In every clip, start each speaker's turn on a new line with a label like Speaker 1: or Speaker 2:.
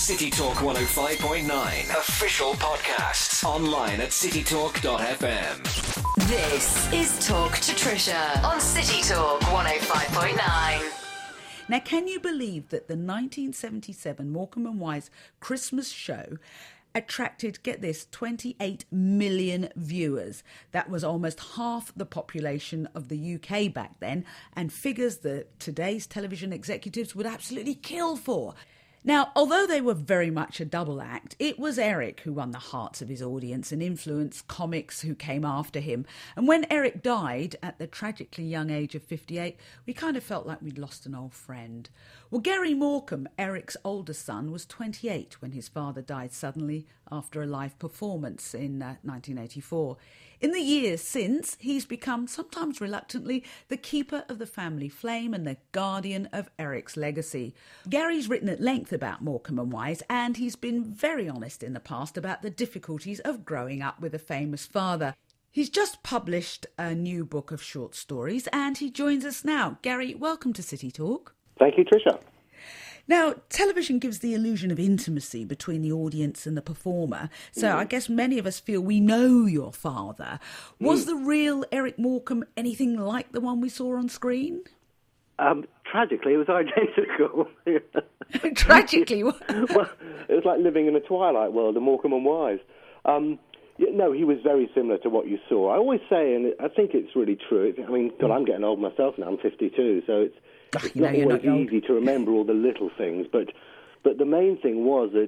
Speaker 1: City Talk 105.9 official podcasts online at citytalk.fm.
Speaker 2: This is Talk to Trisha on City Talk 105.9.
Speaker 3: Now, can you believe that the 1977 Morecambe and Wise Christmas show attracted, get this, 28 million viewers? That was almost half the population of the UK back then, and figures that today's television executives would absolutely kill for. Now, although they were very much a double act, it was Eric who won the hearts of his audience and influenced comics who came after him. And when Eric died at the tragically young age of 58, we kind of felt like we'd lost an old friend. Well, Gary Morecambe, Eric's oldest son, was 28 when his father died suddenly after a live performance in 1984. In the years since, he's become, sometimes reluctantly, the keeper of the family flame and the guardian of Eric's legacy. Gary's written at length about Morecambe and Wise, and he's been very honest in the past about the difficulties of growing up with a famous father. He's just published a new book of short stories, and he joins us now. Gary, welcome to City Talk.
Speaker 4: Thank you, Trisha.
Speaker 3: Now, television gives the illusion of intimacy between the audience and the performer, so I guess many of us feel we know your father. Was the real Eric Morecambe anything like the one we saw on screen?
Speaker 4: Tragically, it was identical.
Speaker 3: Tragically?
Speaker 4: Well, it was like living in a Twilight world of Morecambe and Wise. No, he was very similar to what you saw. I always say, and I think it's really true, God, I'm getting old myself now, I'm 52, so it's not always easy to remember all the little things, but the main thing was that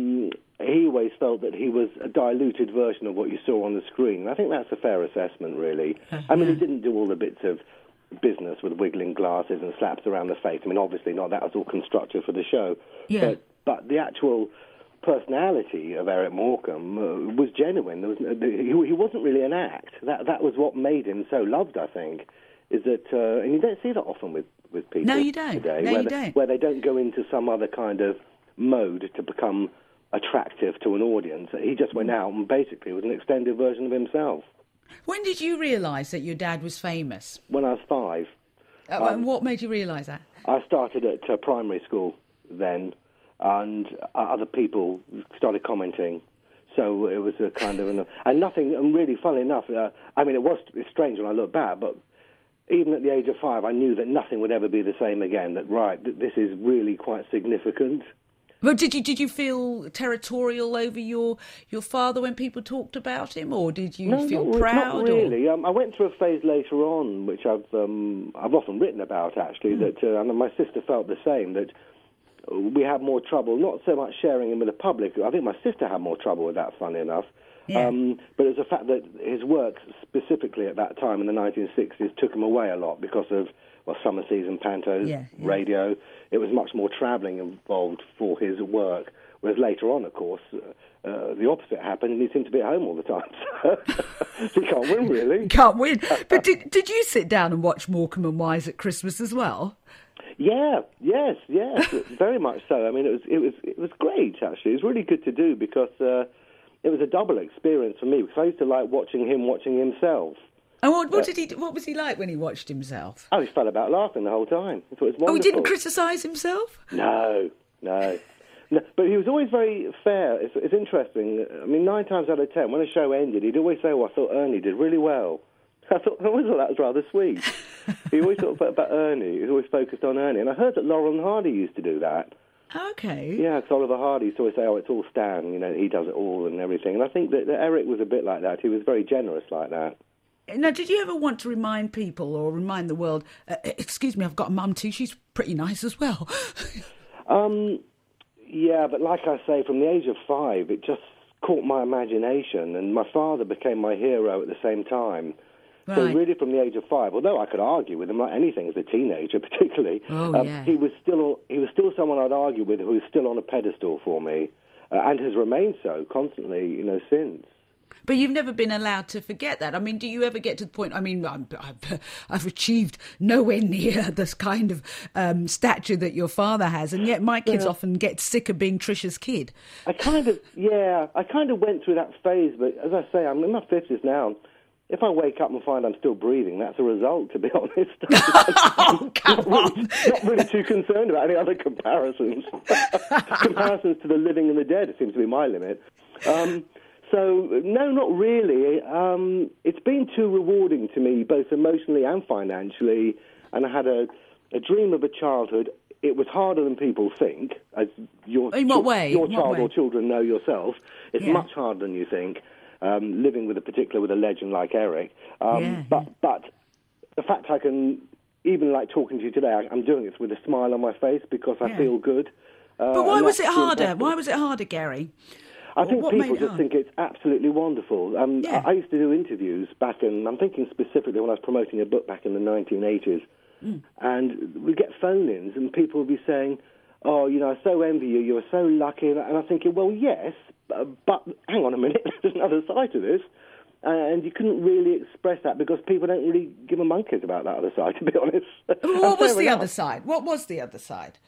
Speaker 4: he always felt that he was a diluted version of what you saw on the screen. I think that's a fair assessment, really. He didn't do all the bits of business with wiggling glasses and slaps around the face. Obviously not. That was all constructed for the show. Yeah. But the actual personality of Eric Morecambe was genuine. He wasn't really an act. That was what made him so loved, I think, is that, and you don't see that often with people.
Speaker 3: No, you don't.
Speaker 4: Today, where they don't go into some other kind of mode to become attractive to an audience. He just went out and basically was an extended version of himself.
Speaker 3: When did you realise that your dad was famous?
Speaker 4: When I was 5.
Speaker 3: And what made you realise that?
Speaker 4: I started at primary school then, and other people started commenting. So it was a kind of and nothing. And really, funnily enough, it's strange when I look back, but even at the age of 5, I knew that nothing would ever be the same again. That this is really quite significant.
Speaker 3: Well, did you feel territorial over your father when people talked about him, or did you feel proud?
Speaker 4: Not really. I went through a phase later on, which I've often written about actually. That and my sister felt the same. That we had more trouble, not so much sharing him with the public. I think my sister had more trouble with that, funny enough. Yeah. But it's the fact that his work, specifically at that time in the 1960s, took him away a lot because of summer season pantos, radio. It was much more travelling involved for his work. Whereas later on, of course, the opposite happened, and he seemed to be at home all the time. So you can't win, really.
Speaker 3: Can't win. But did you sit down and watch Morecambe and Wise at Christmas as well?
Speaker 4: Yes, very much so. It was great, actually. It was really good to do because it was a double experience for me, because I used to like watching him watching himself.
Speaker 3: And what was he like when he watched himself?
Speaker 4: Oh, he fell about laughing the whole time. I thought it was wonderful.
Speaker 3: Oh, he didn't criticise himself?
Speaker 4: No. But he was always very fair. It's interesting. 9 times out of 10, when a show ended, he'd always say, I thought Ernie did really well. I always thought that was rather sweet. He always thought about Ernie. He was always focused on Ernie. And I heard that Laurel and Hardy used to do that.
Speaker 3: Okay.
Speaker 4: Yeah, because Oliver Hardy used to always say, it's all Stan, he does it all and everything. And I think that Eric was a bit like that. He was very generous like that.
Speaker 3: Now, did you ever want to remind people or remind the world, excuse me, I've got a mum too, she's pretty nice as well?
Speaker 4: Yeah, but like I say, from the age of 5, it just caught my imagination, and my father became my hero at the same time. Right. So really from the age of 5, although I could argue with him like anything as a teenager particularly, he was still someone I'd argue with who was still on a pedestal for me, and has remained so constantly, since.
Speaker 3: But you've never been allowed to forget that. Do you ever get to the point, I've achieved nowhere near this kind of stature that your father has, and yet my kids often get sick of being Trisha's kid. I kind of went through that phase, but as I say, I'm in my 50s now.
Speaker 4: if I wake up and find I'm still breathing, that's a result, to be honest.
Speaker 3: Oh, come on.
Speaker 4: Not really too concerned about any other comparisons. Comparisons to the living and the dead seems to be my limit. So, no, not really. It's been too rewarding to me, both emotionally and financially, and I had a dream of a childhood. It was harder than people think, as
Speaker 3: In what way?
Speaker 4: Your child or children know yourself. It's much harder than you think, living with a legend like Eric. But the fact I can, even like talking to you today, I'm doing this with a smile on my face because I feel good.
Speaker 3: But why was it harder? Why was it harder, Gary?
Speaker 4: I think people just think it's absolutely wonderful. I used to do interviews back in, I'm thinking specifically when I was promoting a book back in the 1980s, and we'd get phone-ins and people would be saying, oh, you know, I so envy you, you were so lucky. And I'm thinking, well, yes, but hang on a minute, there's another side to this. And you couldn't really express that because people don't really give a monkeys about that other side, to be honest.
Speaker 3: What was the other side? What was the other side?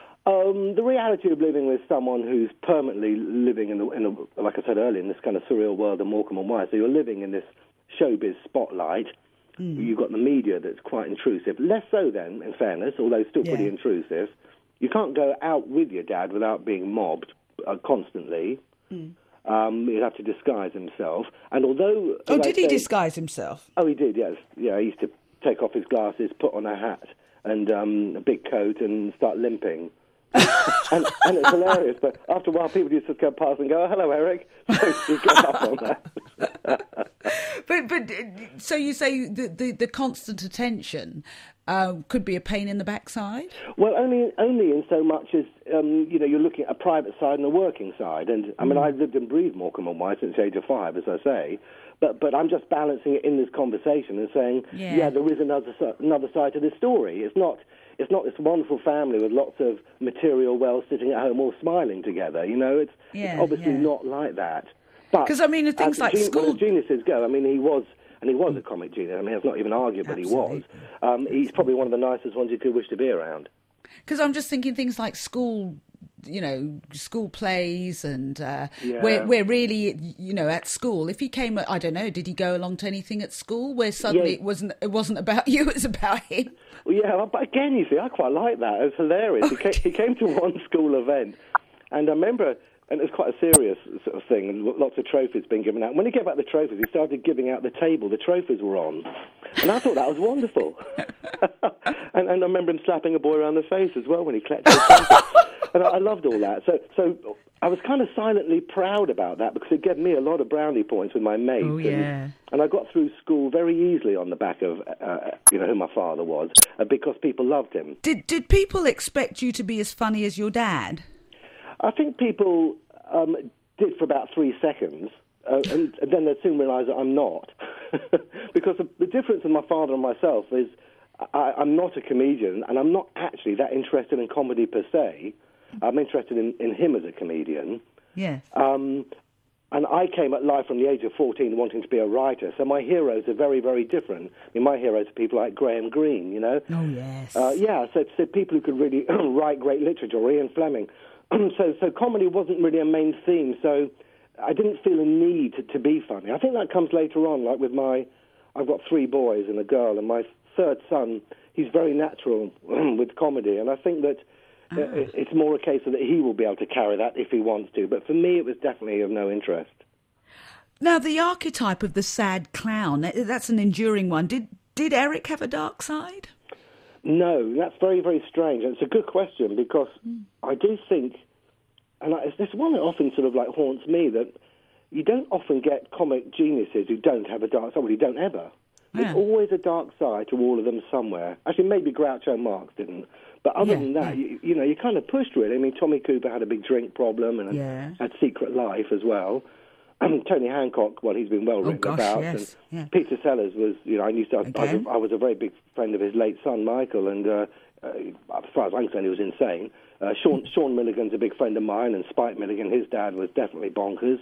Speaker 4: The reality of living with someone who's permanently living in the, like I said earlier, in this kind of surreal world of Morecambe and Wise. So you're living in this showbiz spotlight. You've got the media that's quite intrusive. Less so then, in fairness, although still pretty intrusive. You can't go out with your dad without being mobbed constantly. He'd have to disguise himself. And although...
Speaker 3: Oh, did he disguise himself?
Speaker 4: Oh, he did, yes. Yeah, he used to take off his glasses, put on a hat and a big coat and start limping. and it's hilarious, but after a while people used to go past and go, oh, hello, Eric. So you get up on that.
Speaker 3: But so you say the constant attention could be a pain in the backside?
Speaker 4: Well, only in so much as, you're looking at a private side and a working side. And, I mean, I've lived and breathed Morecambe and Wise since the age of 5, as I say. But I'm just balancing it in this conversation and saying, there is another side to this story. It's not this wonderful family with lots of material wealth sitting at home all smiling together. You know, it's obviously not like that.
Speaker 3: Because, I mean, things like school...
Speaker 4: As geniuses go, I mean, he was a comic genius. I mean, it's not even arguable, he was. He's probably one of the nicest ones you could wish to be around.
Speaker 3: Because I'm just thinking things like school plays and where really, at school, if he came, I don't know, did he go along to anything at school where suddenly it wasn't about you, it was about him?
Speaker 4: Well, yeah, but again, you see, I quite like that. It was hilarious. He came to one school event, and I remember, and it was quite a serious sort of thing, and lots of trophies being given out. When he gave out the trophies, he started giving out the table the trophies were on, and I thought that was wonderful. and I remember him slapping a boy around the face as well when he collected the trophies. And I loved all that. So I was kind of silently proud about that because it gave me a lot of brownie points with my mates.
Speaker 3: Oh, yeah.
Speaker 4: And I got through school very easily on the back of, who my father was, because people loved him.
Speaker 3: Did people expect you to be as funny as your dad?
Speaker 4: I think people did for about 3 seconds, and then they'd soon realise that I'm not. Because the difference in my father and myself is I'm not a comedian, and I'm not actually that interested in comedy per se. I'm interested in him as a comedian.
Speaker 3: Yes.
Speaker 4: And I came at life from the age of 14 wanting to be a writer, so my heroes are very, very different. I mean, my heroes are people like Graham Greene, you know?
Speaker 3: Oh, yes.
Speaker 4: So people who could really write great literature, or Ian Fleming. So comedy wasn't really a main theme, so I didn't feel a need to be funny. I think that comes later on, like with I've got 3 boys and a girl, and my third son, he's very natural with comedy, and I think that it's more a case of that he will be able to carry that if he wants to. But for me, it was definitely of no interest.
Speaker 3: Now, the archetype of the sad clown, that's an enduring one. Did Eric have a dark side?
Speaker 4: No, that's very, very strange. And it's a good question because I do think, and it's one that often sort of like haunts me, that you don't often get comic geniuses who don't have a dark side. Well, you don't ever. Yeah. There's always a dark side to all of them somewhere. Actually, maybe Groucho Marx didn't. But other than that, you're kind of pushed, really. I mean, Tommy Cooper had a big drink problem and had Secret Life as well. Tony Hancock, well, he's been well written about.
Speaker 3: Yes.
Speaker 4: And Peter Sellers was, I was a very big friend of his late son, Michael, and as far as I'm concerned, he was insane. Sean Milligan's a big friend of mine, and Spike Milligan, his dad, was definitely bonkers.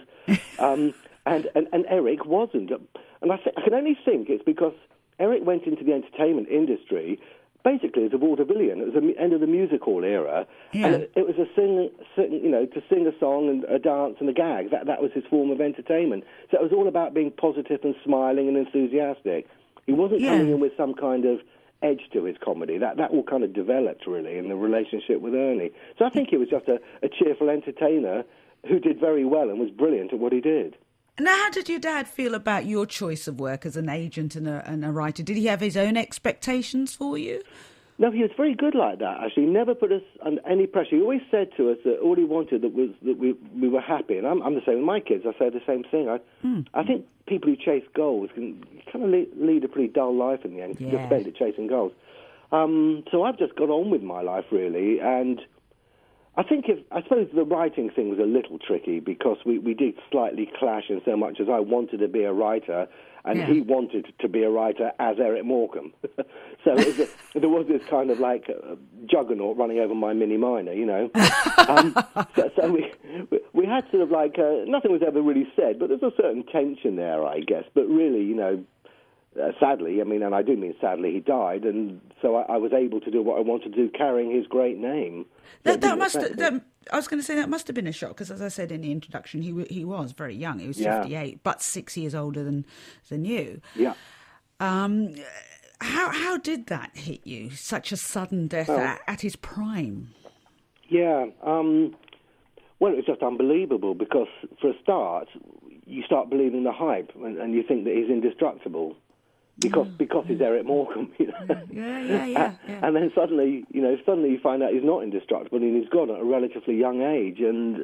Speaker 4: And Eric wasn't. And I can only think it's because Eric went into the entertainment industry basically as a vaudevillian. It was the end of the music hall era, and it was to sing a song and a dance and a gag. That was his form of entertainment. So it was all about being positive and smiling and enthusiastic. He wasn't coming in with some kind of edge to his comedy. That all kind of developed, really, in the relationship with Ernie. So I think he was just a cheerful entertainer who did very well and was brilliant at what he did.
Speaker 3: Now, how did your dad feel about your choice of work as an agent and a writer? Did he have his own expectations for you?
Speaker 4: No, he was very good like that, actually. He never put us under any pressure. He always said to us that all he wanted was that we were happy. And I'm the same with my kids. I say the same thing. I think people who chase goals can kind of lead a pretty dull life in the end. You just spend it chasing goals. So I've just got on with my life, really. And I suppose the writing thing was a little tricky because we did slightly clash in so much as I wanted to be a writer and he wanted to be a writer as Eric Morecambe. So there was this kind of like juggernaut running over my Mini Minor, you know. So we had sort of like, nothing was ever really said, but there's a certain tension there, I guess. But really, you know, sadly, I mean, and I do mean sadly, he died, and so I was able to do what I wanted to do, carrying his great name.
Speaker 3: I was going to say that must have been a shock, because as I said in the introduction, he was very young. He was 58, but 6 years older than you.
Speaker 4: Yeah.
Speaker 3: How did that hit you? Such a sudden death at his prime.
Speaker 4: Yeah. Well, it was just unbelievable because, for a start, you start believing the hype, and you think that he's indestructible. Because he's Eric Morecambe, you know.
Speaker 3: Yeah.
Speaker 4: And then suddenly you find out he's not indestructible and he's gone at a relatively young age. And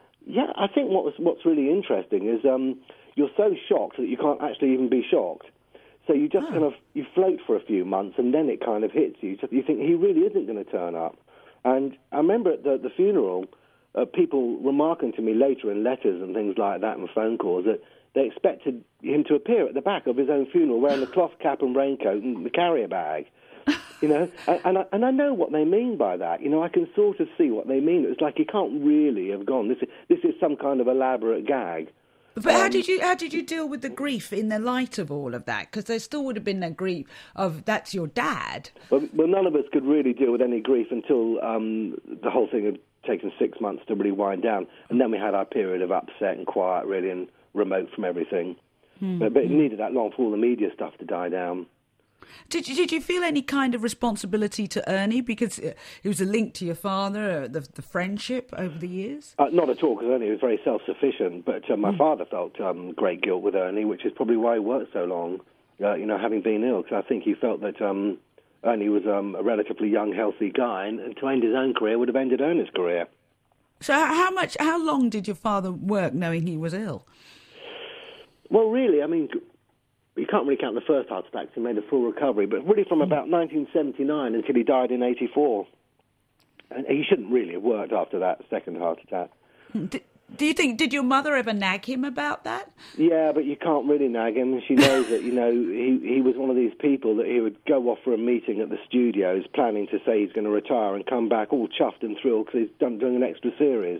Speaker 4: I think what's really interesting is you're so shocked that you can't actually even be shocked. So you just you float for a few months and then it kind of hits you. You think he really isn't going to turn up. And I remember at the funeral, people remarking to me later in letters and things like that and phone calls that they expected him to appear at the back of his own funeral wearing the cloth cap and raincoat and the carrier bag, you know. And I know what they mean by that. You know, I can sort of see what they mean. It's like he can't really have gone. This is some kind of elaborate gag.
Speaker 3: But how did you deal with the grief in the light of all of that? Because there still would have been that grief of that's your dad.
Speaker 4: Well, none of us could really deal with any grief until the whole thing had taken 6 months to really wind down, and then we had our period of upset and quiet, really, and remote from everything. But it needed that long for all the media stuff to die down.
Speaker 3: Did you feel any kind of responsibility to Ernie because it was a link to your father, the friendship over the years?
Speaker 4: Not at all, because Ernie was very self-sufficient. But my father felt great guilt with Ernie, which is probably why he worked so long, having been ill, because I think he felt that Ernie was a relatively young, healthy guy, and to end his own career would have ended Ernie's career.
Speaker 3: So how long did your father work knowing he was ill?
Speaker 4: Well, really, I mean, you can't really count the first heart attack. He made a full recovery, but really from about 1979 until he died in 84. And he shouldn't really have worked after that second heart attack.
Speaker 3: Do you think, did your mother ever nag him about that?
Speaker 4: Yeah, but you can't really nag him. She knows that, he was one of these people that he would go off for a meeting at the studios planning to say he's going to retire and come back all chuffed and thrilled because he's doing an extra series.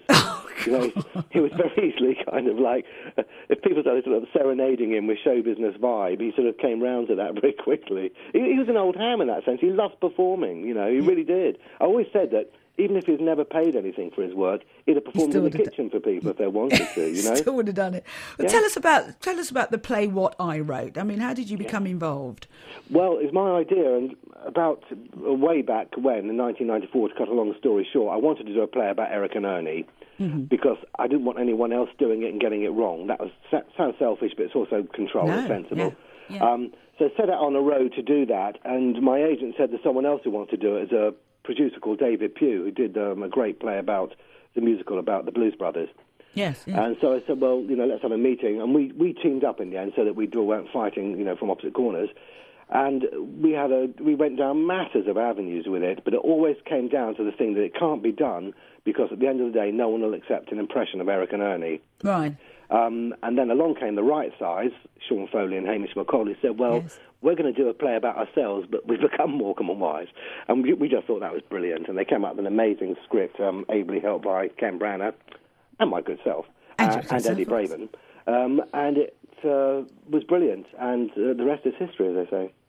Speaker 4: He was very easily kind of like, if people started sort of serenading him with show business vibe, he sort of came round to that very quickly. He was an old ham in that sense. He loved performing, he really did. I always said that even if he's never paid anything for his work, he'd have performed in the kitchen for people if they wanted to,
Speaker 3: Still would have done it. But tell us about the play What I Wrote. I mean, how did you become involved?
Speaker 4: Well, it's my idea, and about way back when, in 1994, to cut a long story short, I wanted to do a play about Eric and Ernie because I didn't want anyone else doing it and getting it wrong. That sounds selfish, but it's also controlled and sensible. Yeah. So I set out on a road to do that, and my agent said there's someone else who wants to do it as a producer called David Pugh, who did a great play about the musical about the Blues Brothers.
Speaker 3: Yes.
Speaker 4: And so I said, well, let's have a meeting. And we teamed up in the end so that we weren't fighting, from opposite corners. And we went down masses of avenues with it, but it always came down to the thing that it can't be done because at the end of the day, no one will accept an impression of Eric and Ernie.
Speaker 3: Right.
Speaker 4: And then along came the right size, Sean Foley and Hamish McCauley said, well, we're going to do a play about ourselves, but we've become Morecambe and Wise. And we just thought that was brilliant. And they came up with an amazing script, ably helped by Ken Branagh and my good self, and Eddie Braben. And it was brilliant. And the rest is history, as they say.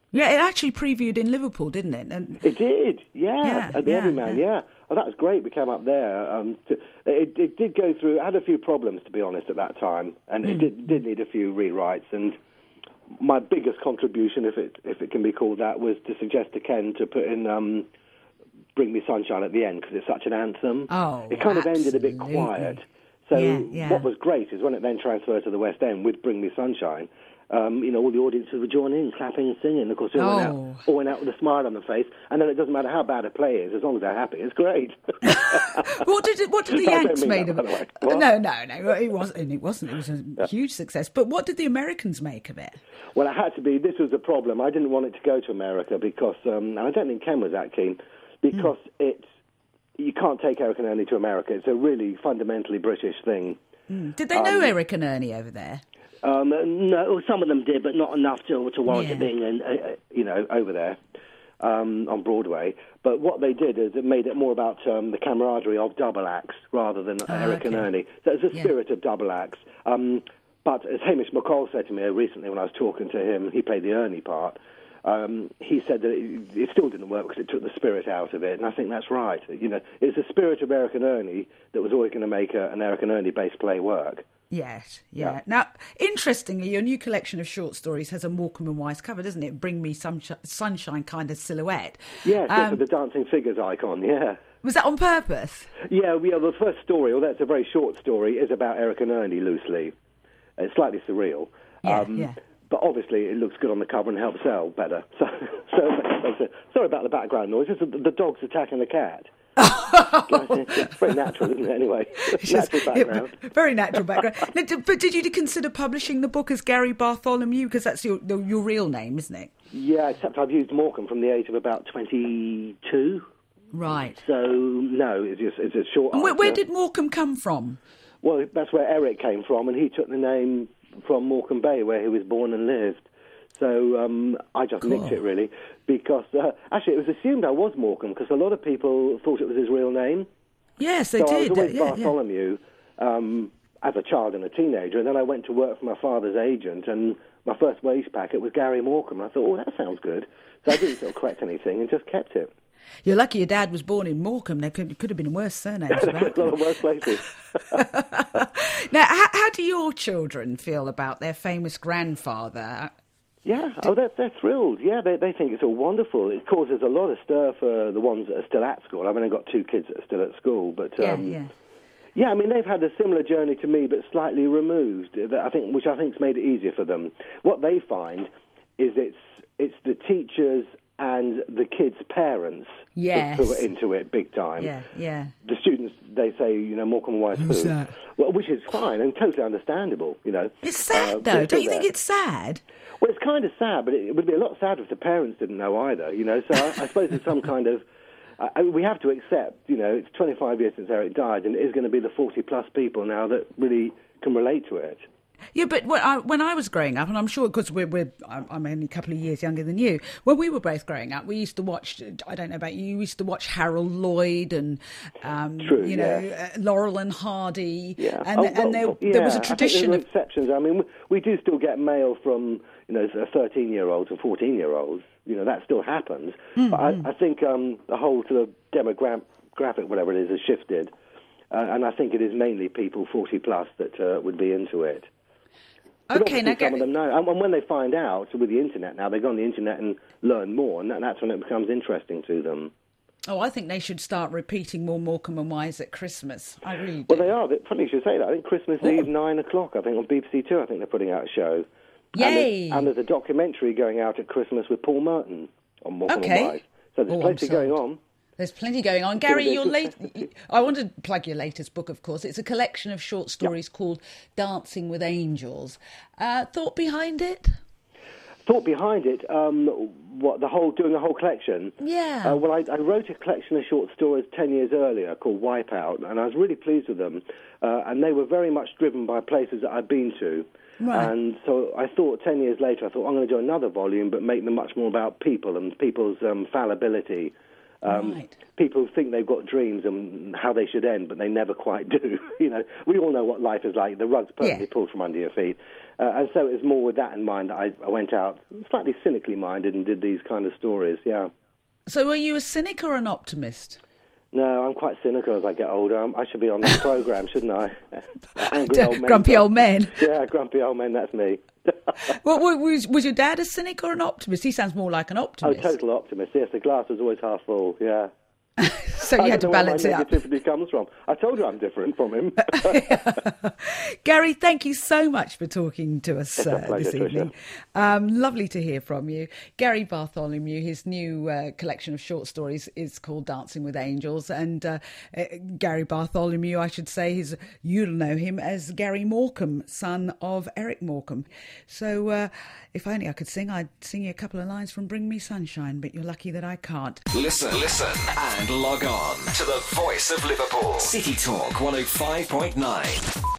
Speaker 3: Yeah, it actually previewed in Liverpool, didn't it? And
Speaker 4: It did,
Speaker 3: Yeah,
Speaker 4: at the
Speaker 3: yeah,
Speaker 4: Everyman,
Speaker 3: yeah.
Speaker 4: yeah. Oh, that was great. We came up there. It did go through. It had a few problems, to be honest, at that time, and it did need a few rewrites. And my biggest contribution, if it can be called that, was to suggest to Ken to put in "Bring Me Sunshine" at the end because it's such an anthem.
Speaker 3: Oh,
Speaker 4: it kind of ended a bit
Speaker 3: absolutely.
Speaker 4: quiet. So
Speaker 3: Yeah.
Speaker 4: what was great is when it then transferred to the West End with "Bring Me Sunshine." All the audiences would join in, clapping and singing. Of course, they all went out with a smile on their face. And then it doesn't matter how bad a play is, as long as they're happy, it's great.
Speaker 3: What did the
Speaker 4: I don't
Speaker 3: Yanks
Speaker 4: mean
Speaker 3: make
Speaker 4: that,
Speaker 3: of
Speaker 4: by the way.
Speaker 3: it?
Speaker 4: What?
Speaker 3: No, it wasn't. It wasn't. It was a huge success. But what did the Americans make of it?
Speaker 4: Well, it had to be. This was the problem. I didn't want it to go to America because, and I don't think Ken was that keen, because you can't take Eric and Ernie to America. It's a really fundamentally British thing.
Speaker 3: Did they know Eric and Ernie over there?
Speaker 4: No, some of them did, but not enough to warrant
Speaker 3: Yeah.
Speaker 4: it being, over there on Broadway. But what they did is it made it more about the camaraderie of double acts rather than Eric and
Speaker 3: okay.
Speaker 4: Ernie. So it's a spirit of double acts. But as Hamish McCall said to me recently when I was talking to him, he played the Ernie part. He said that it still didn't work because it took the spirit out of it, and I think that's right. It's the spirit of Eric and Ernie that was always going to make an Eric and Ernie-based play work.
Speaker 3: Yes, yeah. Now, interestingly, your new collection of short stories has a Morecambe and Wise cover, doesn't it? Bring Me Sunshine kind of silhouette.
Speaker 4: Yes, with the dancing figures icon, yeah.
Speaker 3: Was that on purpose?
Speaker 4: Yeah, the first story, although it's a very short story, is about Eric and Ernie loosely. It's slightly surreal.
Speaker 3: Yeah.
Speaker 4: But obviously it looks good on the cover and helps sell better. So sorry about the background noise. It's the dog's attacking the cat. It's very natural, isn't it, anyway? Natural background.
Speaker 3: Very natural background. Now, but did you consider publishing the book as Gary Bartholomew? Because that's your real name, isn't it?
Speaker 4: Yeah, except I've used Morecambe from the age of about 22.
Speaker 3: Right.
Speaker 4: So, no, it's a short
Speaker 3: And
Speaker 4: answer.
Speaker 3: where did Morecambe come from?
Speaker 4: Well, that's where Eric came from, and he took the name from Morecambe Bay, where he was born and lived. So I just nicked it, really, because actually it was assumed I was Morecambe, because a lot of people thought it was his real name.
Speaker 3: Yes, they
Speaker 4: So
Speaker 3: did.
Speaker 4: I was always
Speaker 3: Yeah.
Speaker 4: Bartholomew as a child and a teenager, and then I went to work for my father's agent, and my first wage packet was Gary Morecambe. I thought, that sounds good. So I didn't sort of correct anything and just kept it.
Speaker 3: You're lucky your dad was born in Morecambe. There could have been worse surnames.
Speaker 4: There's a lot of worse places.
Speaker 3: Now, how do your children feel about their famous grandfather?
Speaker 4: Yeah, they're thrilled. Yeah, they think it's all wonderful. It causes a lot of stir for the ones that are still at school. I've only got 2 kids that are still at school, but yeah, I mean they've had a similar journey to me, but slightly removed. Which I think's made it easier for them. What they find is it's the teachers and the kids' parents that put it into it big time.
Speaker 3: Yeah.
Speaker 4: The students, they say, Morecambe and Wise
Speaker 3: Who's
Speaker 4: food.
Speaker 3: that?
Speaker 4: Well, which is fine and totally understandable,
Speaker 3: It's sad, though. Don't you think it's sad?
Speaker 4: Well, it's kind of sad, but it would be a lot sadder if the parents didn't know either, So I suppose it's some kind of... we have to accept, it's 25 years since Eric died, and it is going to be the 40-plus people now that really can relate to it.
Speaker 3: Yeah, but when I was growing up, and I'm sure because I'm only a couple of years younger than you, when we were both growing up, we used to watch, I don't know about you, we used to watch Harold Lloyd and, Laurel and Hardy.
Speaker 4: Yeah.
Speaker 3: And there was a tradition
Speaker 4: of... exceptions. I mean, we do still get mail from, 13-year-olds and 14-year-olds. That still happens. But I think the whole sort of demographic, whatever it is, has shifted. And I think it is mainly people 40-plus that would be into it. But
Speaker 3: okay, now
Speaker 4: some of them know. And when they find out with the internet now, they go on the internet and learn more, and that's when it becomes interesting to them.
Speaker 3: Oh, I think they should start repeating more Morecambe and Wise at Christmas. I really do.
Speaker 4: Well, they are. Funny you should say that. I think Christmas Eve, 9 o'clock, I think, on BBC Two, I think they're putting out a show.
Speaker 3: Yay!
Speaker 4: And there's a documentary going out at Christmas with Paul Merton on Morecambe and Wise. So there's plenty going on.
Speaker 3: There's plenty going on. Gary, I want to plug your latest book, of course. It's a collection of short stories called Dancing with Angels. Thought behind it?
Speaker 4: Thought behind it? Doing a whole collection?
Speaker 3: Yeah.
Speaker 4: Well, I wrote a collection of short stories 10 years earlier called Wipeout, and I was really pleased with them. And they were very much driven by places that I'd been to.
Speaker 3: Right.
Speaker 4: And so I thought 10 years later, I'm going to do another volume, but make them much more about people and people's fallibility.
Speaker 3: Right.
Speaker 4: People think they've got dreams and how they should end, but they never quite do. We all know what life is like. The rug's permanently pulled from under your feet. And so it was more with that in mind that I went out slightly cynically minded and did these kind of stories, yeah.
Speaker 3: So are you a cynic or an optimist?
Speaker 4: No, I'm quite cynical as I get older. I should be on this programme, shouldn't I? Angry old men.
Speaker 3: Grumpy old men.
Speaker 4: Yeah, grumpy old men, that's me.
Speaker 3: Well, was your dad a cynic or an optimist? He sounds more like an optimist.
Speaker 4: Oh, total optimist. Yes, the glass was always half full, yeah.
Speaker 3: So you had to balance it up.
Speaker 4: I don't know where my negativity comes from. I told you I'm different from him.
Speaker 3: Gary, thank you so much for talking to us
Speaker 4: It's a pleasure,
Speaker 3: this evening. Lovely to hear from you. Gary Bartholomew, his new collection of short stories is called Dancing with Angels. And Gary Bartholomew, I should say, you'll know him as Gary Morecambe, son of Eric Morecambe. So if only I could sing, I'd sing you a couple of lines from Bring Me Sunshine, but you're lucky that I can't.
Speaker 1: Listen, and log on to the voice of Liverpool. City Talk 105.9.